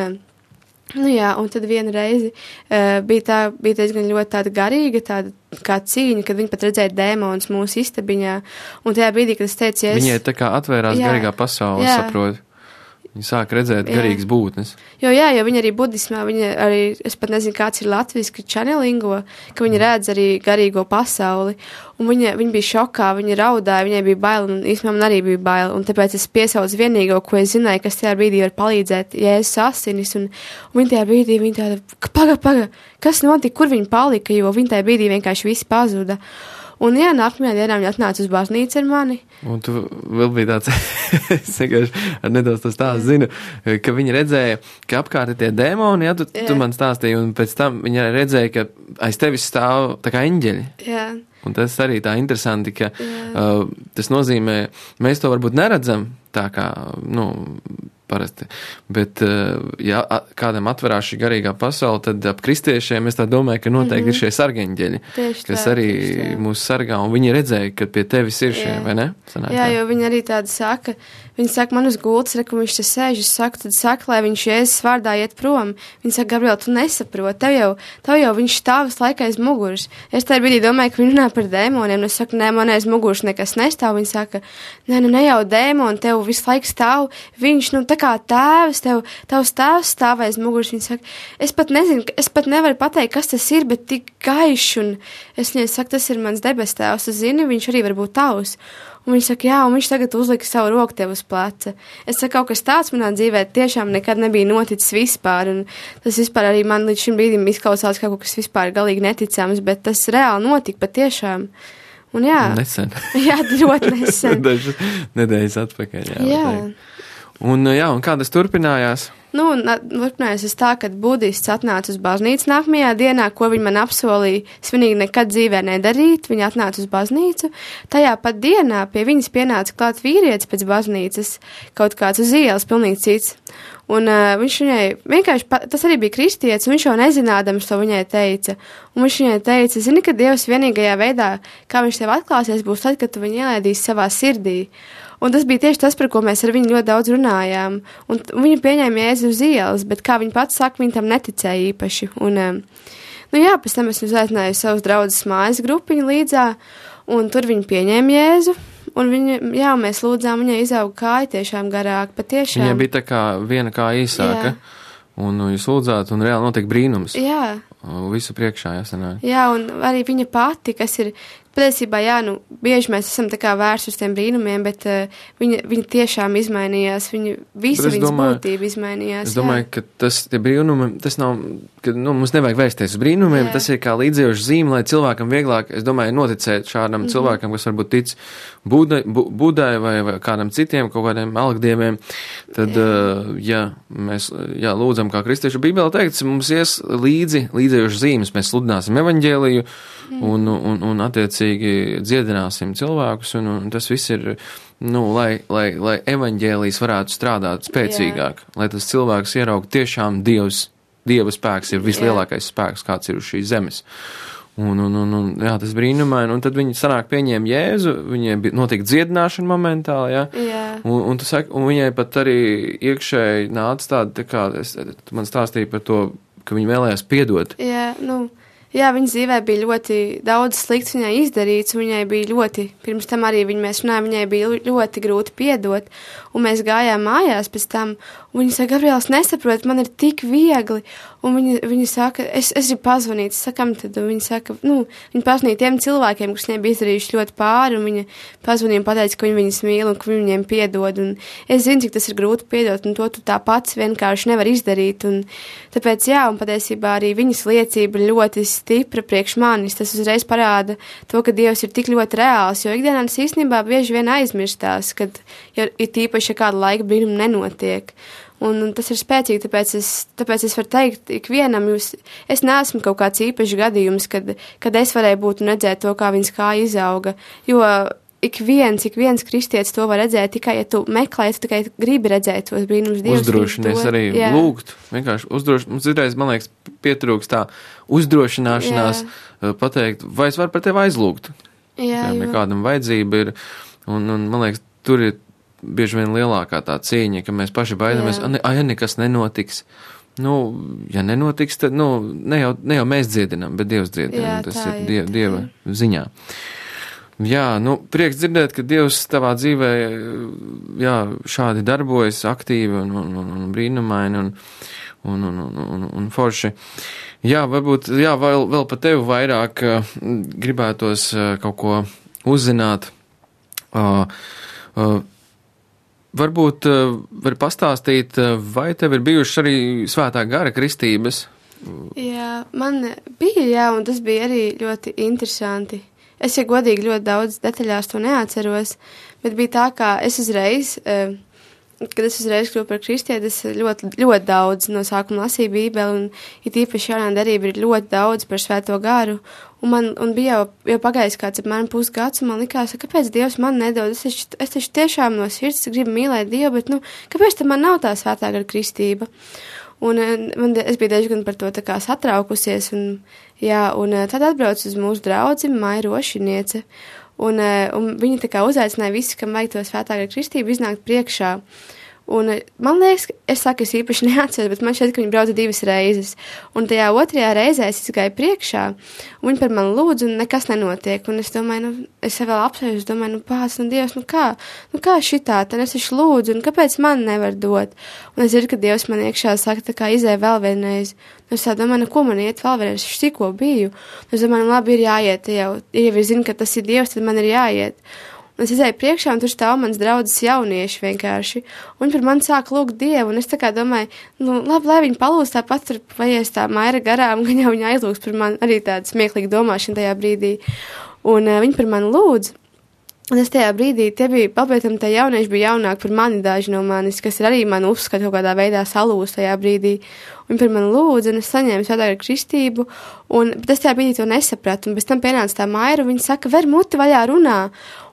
un tad vienu reizi bija diezgan ļoti tāda garīga, tāda kā cīņa, kad viņi pat redzēja dēmonus mūsu istabiņā, un tajā brīdī, kad es teicu, Viņai tā kā atvērās garīgā pasaule, saprotu. Viņa sāk redzēt garīgas būtnes. Jo viņa arī budismā, es pat nezinu, kāds ir latviski channelingo, ka viņa redz arī garīgo pasauli. Un viņa bija šokā, viņa raudāja, viņai bija baila, un īstenībā man arī bija baila. Un tāpēc es piesaucu vienīgo, ko es zināju, kas tajā brīdī var palīdzēt, Jēzus asinis. Un viņa tajā brīdī, viņa tāda, paga, kas notika, kur viņa palika, jo viņa tajā brīdī vienkārši viss pazuda. Un nākamajā dienā viņa atnāca uz baznīcu ar mani. Un tu vēl bija tāds, es vienkārši ar nedaudz to stāstu zinu, ka viņa redzēja, ka apkārt ir tie dēmoni, tu man stāstīji, un pēc tam viņa redzēja, ka aiz tevis stāv tā kā eņģeļi. Jā. Un tas arī tā interesanti, ka tas nozīmē, mēs to varbūt neredzam tā kā, parasti, bet, ja kādam atverās šī garīgā pasaule, tad ap kristiešiem es tā domāju, ka noteikti ir šie sargeņģeļi, kas arī mūs sargā, un viņi redzēja, ka pie tevis ir šie, vai ne? Jā, jo viņi arī tādi saka, man uz gultas, ka viņš te sēž, es saku, tad saka, lai viņš Jēzus vārdā iet prom. Viņi saka, Gabriela, tu nesaproti, tev jau viņš stāv visu laiku aiz muguras. Es tajā brīdī domāju, ka viņi runā par dēmoniem, un es saku, nē, man aiz muguras nekas nestāv. Viņi saka, ne jau dēmoni, tev visu laiku stāv, viņš, tā kā tēvs, tavs tēvs stāv aiz muguras. Viņi saka, es pat nezinu, es pat nevaru pateikt, kas tas ir, bet tik gaišs, un es viņai saku, tas ir mans debes tēvs, tu zini, viņš arī var būt tavs. Un viņš saka, jā, un viņš tagad uzlika savu roku tev uz pleca. Es saku, kaut kas tāds manā dzīvē tiešām nekad nebija noticis vispār, un tas vispār arī man līdz šim brīdim izklausās kā kaut kas vispār galīgi neticams, bet tas reāli notika patiešām. Un jā. Nesen. Jā, ļoti nesen. Dažas nedēļas atpakaļ, jā. Un kā tas turpinājās? Turpinājās tā, kad budists atnāca uz baznīcu nākamajā dienā, ko viņi man apsolīja svinīgi nekad dzīvē nedarīt. Viņi atnāca uz baznīcu. Tajā pat dienā pie viņas pienāca klāt vīrietis pēc baznīcas, kaut kāds uz ielas, pilnīgi cits. Un viņš viņai vienkārši, tas arī bija kristietis, un viņš jau nezinādams to viņai teica. Un viņš viņai teica, zini, ka Dievs vienīgajā veidā, kā viņš tev atklāsies, būs tad, kad tu viņu ielaidīsi savā sirdī. Un tas bija tieši tas, par ko mēs ar viņu ļoti daudz runājām. Un viņa pieņēma Jēzu uz ielas, bet, kā viņa pats saka, viņa tam neticēja īpaši. Un, pēc tam es uzaicināju savus draudzes mājas grupiņu līdzā, un tur viņa pieņēma Jēzu. Un mēs lūdzām, viņai izauga kāja tiešām garāk, patiešām. Viņai bija tā kā viena kā īsāka, un jūs lūdzāt, un reāli notiek brīnums. Jā. Visu priekšā jāsanāja. Jā, un arī viņa pati, kas ir, patiesībā, bieži mēs esam tā kā vērsti uz tiem brīnumiem, bet viņa tiešām izmainījās, visa viņas būtība izmainījās. Es domāju, ka tie brīnumi, tas nav, ka mums nevajag vērsties uz brīnumiem, tas ir kā līdzējoši zīme, lai cilvēkam vieglāk, es domāju, noticēt šādam cilvēkam, kas varbūt tic Budai vai kādam citiem, kaut kādiem algdieviem, tad, mēs lūdzam, kā kristiešu Bībelē teikts, mums ies līdzējoši zīmes, mēs sludināsim evaņģēliju un attiecīgi dziedināsim cilvēkus, un tas viss ir, lai evaņģēlijs varētu strādāt spēcīgāk, lai tas cilvēks ieraug tiešām Dieva spēks ir vislielākais spēks, kāds ir uz šīs zemes. Tas brīnumaini, un tad viņi sanāk pieņēma Jēzu, viņai notika dziedināšana momentāli, un tu saki, un viņai pat arī iekšēji nāca tāda, tā kā, tu man stāstīji par to, ka viņi vēlējās piedot. Jā, viņas dzīvē bija ļoti daudz slikts viņai izdarīts, un viņai bija ļoti, pirms tam arī mēs runājām, viņai bija ļoti grūti piedot, un mēs gājām mājās pēc tam, un viņa saka, Gabriels, nesaprot, man ir tik viegli, un viņa saka, es gribu pazvanīt, sakam tad, un viņa saka, viņa pazvanīja tiem cilvēkiem, kas viņai bija izdarījuši ļoti pāri, un viņa pazvanīja un pateica, ka viņa viņas mīl, un ka viņa viņiem piedod, un es zinu, cik tas ir grūti piedot, un to tu tā pats vienkārši nevar izdarīt, un tāpēc, un patiesībā arī viņas liecība ļoti stipra priekš manis, tas uzreiz parāda to, ka Dievs ir tik ļoti reāls, jo ikdienā tas īstenībā bieži vien aizmirstās, kad ir tīpaši, ja kāda laika brīnuma nenotiek. Un tas ir spēcīgi, tāpēc es varu teikt ikvienam, es neesmu kaut kāds īpašs gadījums, kad es varēju būt un redzēt to, kā viņas kāja izauga, jo ik viens kristietis to var redzēt, tikai, ja tu meklē, tu tikai gribi redzēt tos brīnumus Dievs. Uzdrošinies arī lūgt, vienkārši mums izreiz, man liekas, pietrūks tā uzdrošināšanās pateikt, vai es varu par tevi aizlūgt. Ja kādam vajadzība ir, un man liekas, tur ir bieži vien lielākā tā cīņa, ka mēs paši baidamies, ja nekas nenotiks. Ja nenotiks, tad, ne jau mēs dziedinām, bet Dievs dziedina, tas ir Dieva ziņā. Prieks dzirdēt, ka Dievs tavā dzīvē, šādi darbojas aktīvi un brīnumaini un forši. Varbūt, vēl par tevi vairāk gribētos kaut ko uzzināt. Varbūt var pastāstīt, vai tev ir bijušas arī svētā gara kristības? Jā, man bija, un tas bija arī ļoti interesanti. Es, ja godīgi, ļoti daudz detaļās to neatceros, bet bija tā, ka kad es uzreiz kļuvu par kristieti, es ļoti, ļoti daudz no sākuma lasīju Bībeli, un it īpaši jaunā darība ir ļoti daudz par svēto garu, un bija jau pagājis kāds apmēram pusgads, un man likās, kāpēc Dievs man nedod, es taču tiešām no sirds gribu mīlēt Dievu, bet, kāpēc tad man nav tā svētā gara kristība? Un es biju diezgan par to tā kā satraukusies, un tad atbraucu uz mūsu draudzi Maija Rošiniece, un viņa tā kā uzaicināja visus, kam vajag to svētā gara kristību, iznākt priekšā. Un man liekas, es īpaši neatceros, bet man šķiet, ka viņi brauca 2 reizes. Un tajā 2. reizē es gāju priekšā, un viņi par mani lūdzu, un nekas nenotiek. Un es domāju, es vēl apsēžu, domāju, pāc, Dievs, kā šitā, tad es taču lūdzu, un kāpēc man nevar dot? Un es dzirdu, ka Dievs man iekšā saka, tā kā izēja vēl vienreiz. Un es tā domāju, ko man iet vēl vienreiz, es tikko biju. Un es domāju, labi, ir jāiet, ja jau zinu, ka tas ir Dievs, tad man ir jāiet. Un es izēju priekšā, un tur stāv mans draudzes jaunieši vienkārši. Un par mani sāk lūgt Dievu, un es tā kā domāju, labi, lai viņi palūdz tāpat tur paies tā Maira garām, gan jau viņa aizlūgs par mani, arī tāda smieklīga domāšana tajā brīdī. Un viņi par mani lūdz. Un es tajā brīdī, pabeigtam, tie jaunieši bija jaunāki par mani, daži no manis, kas ir arī mani uzskata kaut kādā veidā salūst tajā brīdī. Viņi par mani lūdza, un es saņēmu svētā gara kristību, bet es tajā brīdī to nesapratu. Un pēc tam pienāca tā Maira, un viņa saka, ver muti vaļā runā.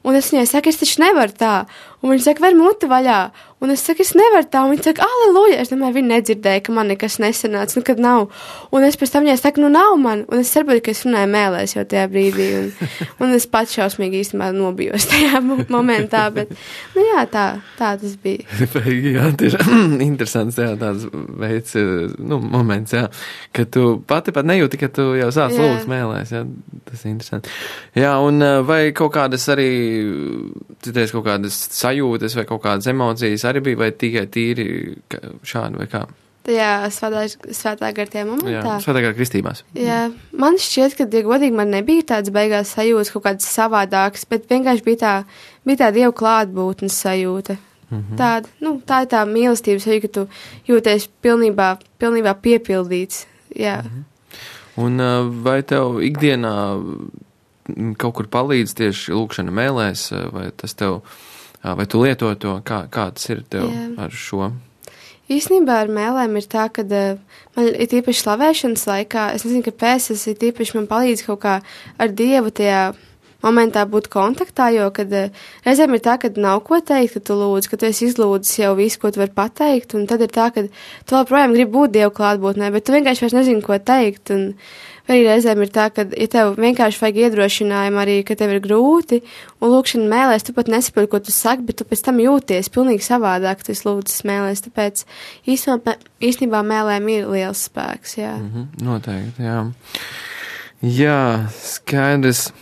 Un es viņai saku, es taču nevaru tā. Un viņa saka, ver muti vaļā. Un es saku, es nevaru tā. Un viņa saka, aleluja. Es domāju, viņa nedzirdēja, ka man nekas nesanāca, kad nav. Un es pēc tam viņai saku, nav man. Un es saprotu, ka es runāju mēlēs jau tajā brīdī. Un es pats šausmīgi īstenībā nobijos tajā momentā. Bet, jā, tā tas bija. Jā, tieši interesants, jā, tāds veids, moments, jā, ka tu pati pat nejūti, ka tu jau sāc lūgt mēlēs, jā, tas ir interesanti. Jā, un vai kaut kādas arī, citreiz kaut kādas sajūtas vai kaut kādas emocijas arī bija, vai tikai tīri šādi vai kā? Jā, svētā gar tie momentā. Jā, svētā gar kristībās. Jā, man šķiet, ka, ja godīgi, man nebija tāds beigās sajūtas kaut kādas savādākas, bet vienkārši bija tā Dievu klātbūtnes sajūta. Tāda, tā ir tā mīlestības sajūta, ka tu jūties pilnībā piepildīts. Jā. Un vai tev ikdienā kaut kur palīdz tieši lūkšana mēlēs, vai tas tev, vai tu lieto to, kā tas ir tev ar šo? Īstenībā ar mēlēm ir tā, ka man ir īpaši slavēšanas laikā, es nezinu, kāpēc tas ir īpaši man palīdz kaut kā ar Dievu tajā momentā būt kontaktā, jo, kad reizēm ir tā, ka nav ko teikt, ka tu lūdz, ka tu esi izlūdzis jau visu, ko tu vari pateikt, un tad ir tā, ka tu joprojām gribi būt Dievu klātbūtnē, bet tu vienkārši vairs nezini, ko teikt, un arī reizēm ir tā, ka, ja tev vienkārši vajag iedrošinājumu arī, ka tev ir grūti, un lūkšana mēlēs, tu pat nesaproti, ko tu saki, bet tu pēc tam jūties pilnīgi savādāk, tu esi lūdzis mēlēs, tāpēc īstenībā mēlēm ir liels spēks, jā. Noteikti, jā. Jā, skaidrs.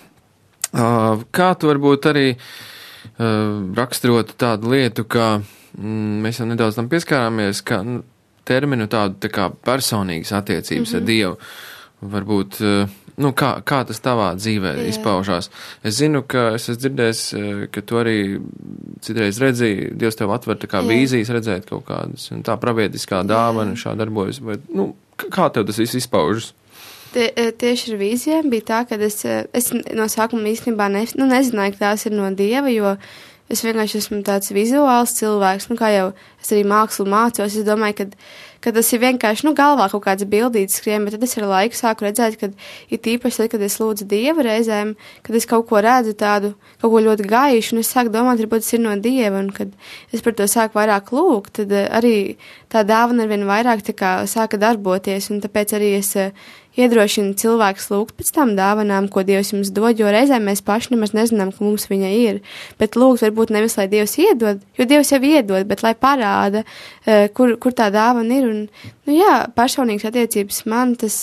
Kā tu varbūt arī raksturotu tādu lietu, ka mēs jau nedaudz tam pieskārāmies, ka terminu tādu tā kā personīgas attiecības ar Dievu, varbūt, kā tas tavā dzīvē izpaužās. Es zinu, ka es esmu dzirdējis, ka tu arī citreiz redzēji, Dievs tev atver tā kā vīzijas redzēt kaut kādas, un tā pravietiskā dāvana šā darbojas, vai, kā tev tas viss izpaužas? Tieši ar vīzijām bija tā, ka es no sākuma īstenībā nezināju, ka tās ir no Dieva, jo es vienkārši esmu tāds vizuāls cilvēks, kā jau es arī mākslu mācos, es domāju, ka tas ir vienkārši, galvā kaut kāds bildītis skrien, bet tad es ar laiku sāku redzēt, ka ir tīpaši, kad es lūdzu Dievu reizēm, kad es kaut ko redzu tādu, kaut ko ļoti gaišu, un es sāku domāt, varbūt tas ir no Dieva, un kad es par to sāku vairāk lūgt, tad arī tā dāvana arvien vairāk tā kā sāka darboties, un tāpēc arī es iedrošina cilvēks lūgt pēc tām dāvanām, ko Dievs jums dod, jo reizēm mēs paši nemaz nezinām, ka mums viņa ir. Bet lūgt varbūt nevis, lai Dievs iedod, jo Dievs jau iedod, bet lai parāda, kur tā dāvana ir. Un, personīgas attiecības man tas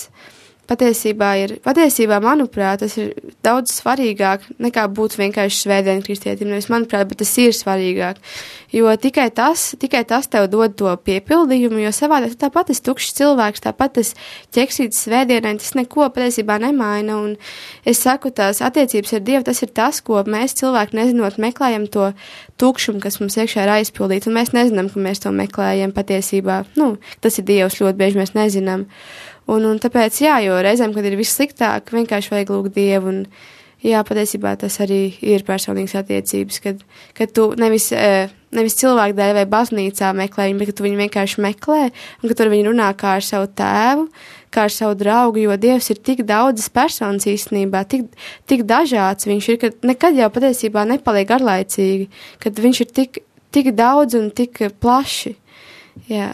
patiesībā, manuprāt, tas ir daudz svarīgāk nekā būt vienkārši svētdienu kristietim. Nevis, manuprāt, bet tas ir svarīgāk. Jo tikai tas tev dod to piepildījumu, jo savādāk tu tāpat esi tukšs cilvēks, tāpat esi ķeksīts svētdienai, tas neko patiesībā nemaina. Un es saku, tās attiecības ar Dievu, tas ir tas, ko mēs cilvēki nezinot meklējam to tukšumu, kas mums iekšā ir aizpildīts, un mēs nezinām, ka mēs to meklējam patiesībā. Tas ir Dievs, ļoti bieži mēs nezinām. Un tāpēc, jo reizēm, kad ir viss sliktāk, vienkārši vajag lūgt Dievu, un patiesībā tas arī ir personīgas attiecības, kad tu nevis cilvēku dēļ vai baznīcā meklē viņu, bet ka tu viņu vienkārši meklē, un ka tur viņi runā kā ar savu tēvu, kā ar savu draugu, jo Dievs ir tik daudzas personas īstenībā, tik dažāds viņš ir, ka nekad jau patiesībā nepaliek garlaicīgi, kad viņš ir tik daudz un tik plaši, jā.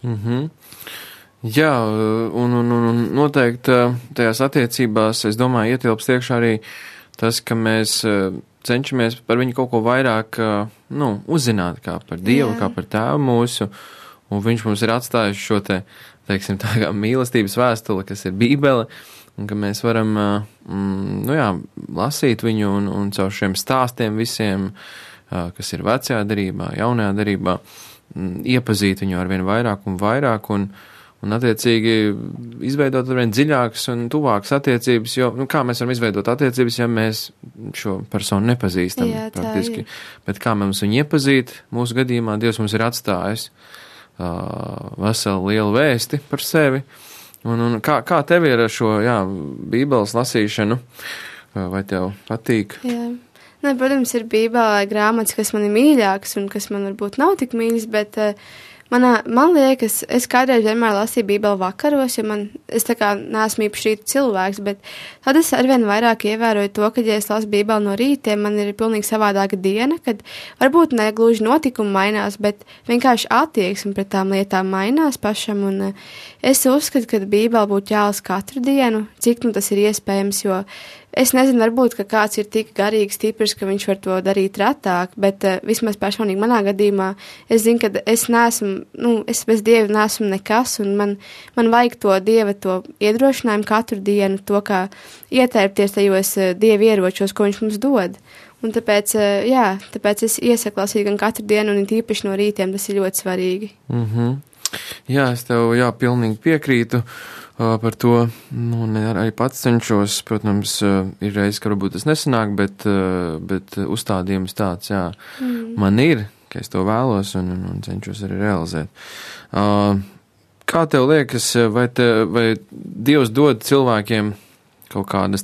Jā, un noteikti tajās attiecībās, es domāju, ietilpst iekšā arī tas, ka mēs cenšamies par viņu kaut ko vairāk, uzzināt, kā par Dievu, kā par tēvu mūsu, un viņš mums ir atstājis šo teiksim, tā kā mīlestības vēstuli, kas ir Bībele, un ka mēs varam, lasīt viņu un caur šiem stāstiem visiem, kas ir vecajā derībā, jaunajā derībā, iepazīt viņu arvien vairāk un vairāk, un attiecīgi izveidot arvien dziļākas un tuvākas attiecības, jo, kā mēs varam izveidot attiecības, ja mēs šo personu nepazīstam praktiski. Bet kā mums viņu iepazīt, mūsu gadījumā Dievs mums ir atstājis veselu lielu vēsti par sevi. Un kā tev ir ar šo, Bībeles lasīšanu? Vai tev patīk? Jā. Protams, ir Bībelē grāmatas, kas man ir mīļākas un kas man varbūt nav tik mīļas, bet Man liekas, es kādreiz vienmēr lasīju Bībeli vakaros, jo es tā kā neesmu īpaši rīta cilvēks, bet tad es arvien vairāk ievēroju to, ka, ja es lasu Bībeli no rītiem, man ir pilnīgi savādāka diena, kad varbūt ne gluži notikumi mainās, bet vienkārši attieksme pret tām lietām mainās pašam, un es uzskatu, ka Bībeli būtu jālasa katru dienu, cik tas ir iespējams, jo es nezinu, varbūt, ka kāds ir tik garīgi stiprs, ka viņš var to darīt retāk, bet vismaz personīgi manā gadījumā es zinu, ka es bez Dieva neesmu nekas, un man vajag to Dieva to iedrošinājumu katru dienu, to, kā ietērpties tajos Dieva ieročos, ko viņš mums dod. Un tāpēc es iesaku lasīt gan katru dienu, un tīpaši no rītiem tas ir ļoti svarīgi. Jā, es tev pilnīgi piekrītu. Par to, arī pats cenšos, protams, ir reizes, ka varbūt tas nesanāk, bet uzstādījums tāds, man ir, ka es to vēlos un cenšos arī realizēt. Kā tev liekas, vai Dievs dod cilvēkiem kaut kādas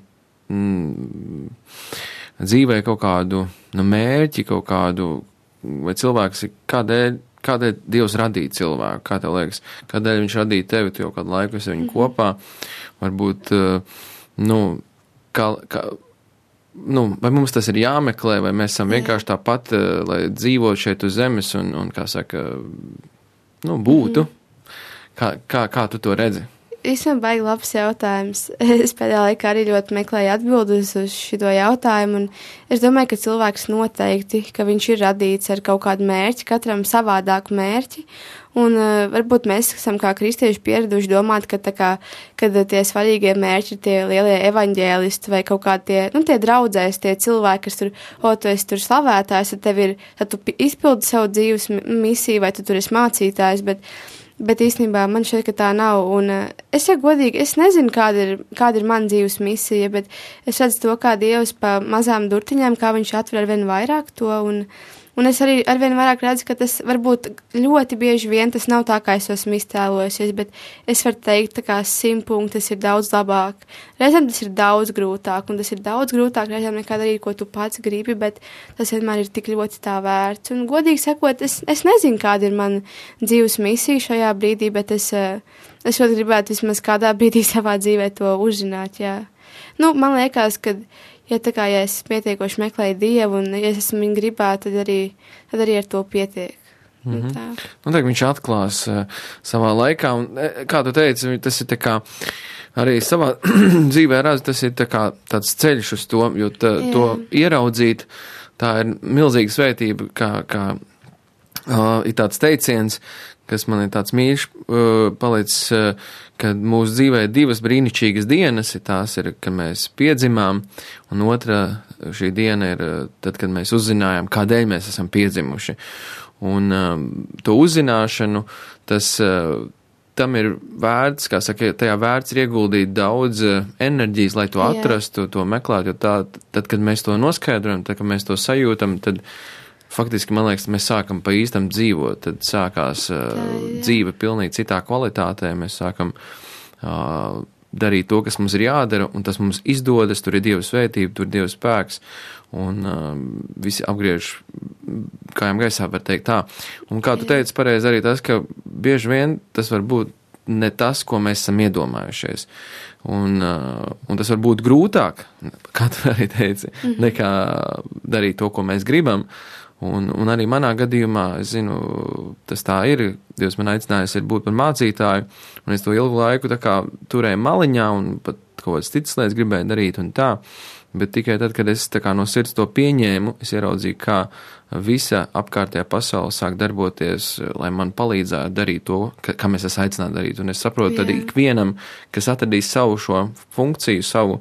dzīvē kaut kādu mērķi, kaut kādu, vai cilvēks ir kādēļ Dievs radīja cilvēku? Kā tev liekas? Kādēļ viņš radīja tevi, tu jau kādu laiku esi viņu kopā? Varbūt, vai mums tas ir jāmeklē, vai mēs esam vienkārši tāpat, lai dzīvot šeit uz zemes un kā saka, būtu? Kā tu to redzi? Īstenībā baigi labs jautājums. Es pēdējā laikā arī ļoti meklēju atbildes uz šito jautājumu, un es domāju, ka cilvēks noteikti, ka viņš ir radīts ar kaut kādu mērķi, katram savādāku mērķi, un varbūt mēs esam kā kristieši pieraduši domāt, ka kad tie svarīgie mērķi, tie lielie evaņģēlisti vai kaut kādi tie draudzēs, tie cilvēki, kas tu esi tur slavētājs, tad tu izpildi savu dzīves misiju, vai tu tur esi mācītājs, bet īstenībā man šķiet, ka tā nav, un es godīgi, es nezinu, kāda ir mana dzīves misija, bet es redzu to, kā Dievs pa mazām durtiņām, kā viņš atver arvien vairāk to, un es arī arvien vairāk redzu, ka tas varbūt ļoti bieži vien tas nav tā, kā es esmu iztēlojusies, bet es varu teikt, tā kā 100 punkti tas ir daudz labāk. Reizēm tas ir daudz grūtāk, un tas ir daudz grūtāk reizēm nekā darīt, ko tu pats gribi, bet tas vienmēr ir tik ļoti tā vērts. Un godīgi sakot, es nezinu, kāda ir mana dzīves misija šajā brīdī, bet es ļoti gribētu vismaz kādā brīdī savā dzīvē to uzzināt, jā. Man liekas, ka ja es pietiekoši meklēju Dievu un ja es esmu viņa gribā, tad arī ar to pietiek. Tagad viņš atklās savā laikā, un kā tu teici, tas ir tā kā arī savā dzīvē redz, tas ir tā kā tāds ceļš uz to, jo to ieraudzīt, tā ir milzīga svētība, kā ir tāds teiciens, kas man ir tāds mīļš palicis, kad mūsu dzīvē ir 2 brīnišķīgas dienas, tās ir, kad mēs piedzimām, un otra šī diena ir tad, kad mēs uzzinājām, kādēļ mēs esam piedzimuši. Un to uzzināšanu, tam ir vērts, kā saka, tajā vērts ir ieguldīt daudz enerģijas, lai to atrastu, to meklētu, jo tad, kad mēs to noskaidrojam, tad, kad mēs to sajūtam, tad faktiski, man liekas, mēs sākam pa īstam dzīvot, tad sākās dzīve pilnīgi citā kvalitātē, mēs sākam darīt to, kas mums ir jādara, un tas mums izdodas, tur ir Dieva svētība, tur ir Dieva spēks, un visi apgriež kājām gaisā, var teikt tā. Un kā tu teici pareizi arī tas, ka bieži vien tas var būt ne tas, ko mēs esam iedomājušies. Un tas var būt grūtāk, kā tu arī teici, nekā darīt to, ko mēs gribam. Un arī manā gadījumā, es zinu, tas tā ir, Dievs man aicinājis ir būt par mācītāju, un es to ilgu laiku tā kā turēju maliņā, un pat kaut kādas citas lietas gribēju darīt un tā, bet tikai tad, kad es tā kā no sirds to pieņēmu, es ieraudzīju, kā visa apkārtējā pasaule sāk darboties, lai man palīdzētu darīt to, kā mēs esam aicināti darīt, un es saprotu, tad ikvienam, kas atradīs savu šo funkciju, savu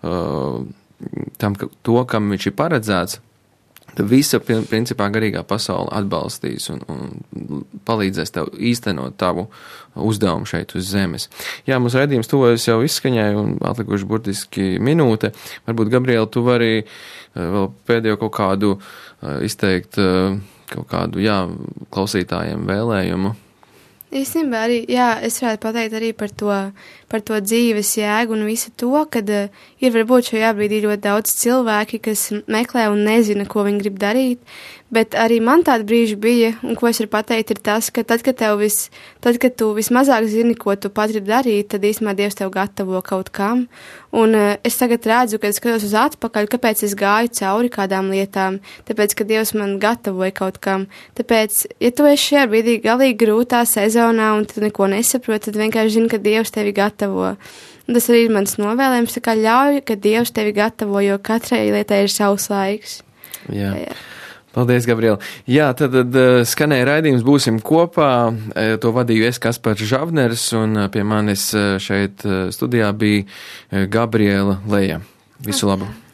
to, kam viņš ir paredzēts, tad visa, principā, garīgā pasaule atbalstīs un palīdzēs tev īstenot tavu uzdevumu šeit uz zemes. Jā, mums raidījums tuvojas jau izskaņai un atlikuši burtiski minūte. Varbūt, Gabriela, tu vari vēl pēdējo kaut kādu izteikt, kaut kādu, klausītājiem vēlējumu. Īstenībā arī, jā, es varētu pateikt arī par to dzīves jēgu un visu to, kad ir varbūt šajā brīdī ļoti daudz cilvēki, kas meklē un nezina, ko viņi grib darīt, bet arī man tādi brīži bija, un ko es varu pateikt, ir tas, ka tad, kad tu vismazāk zini, ko tu pat gribi darīt, tad īstenībā Dievs tev gatavo kaut kam, un es tagad redzu, kad es skatos uz atpakaļ, kāpēc es gāju cauri kādām lietām, tāpēc, ka Dievs man gatavoja kaut kam, tāpēc, ja tu esi šajā brīdī galīgi grūtā sezonā un tu neko nesaproti, tad vienkārši zini, ka Dievs tevi gatavo. Un tas arī ir mans novēlējums, tā kā ļauj, ka Dievs tevi gatavo, jo katrai lietai ir savs laiks. Jā. Paldies, Gabriela. Jā, tad skanēja raidījums Būsim kopā. To vadīju es, Kaspars Žavners, un pie manis šeit studijā bija Gabriela Leja. Visu labu!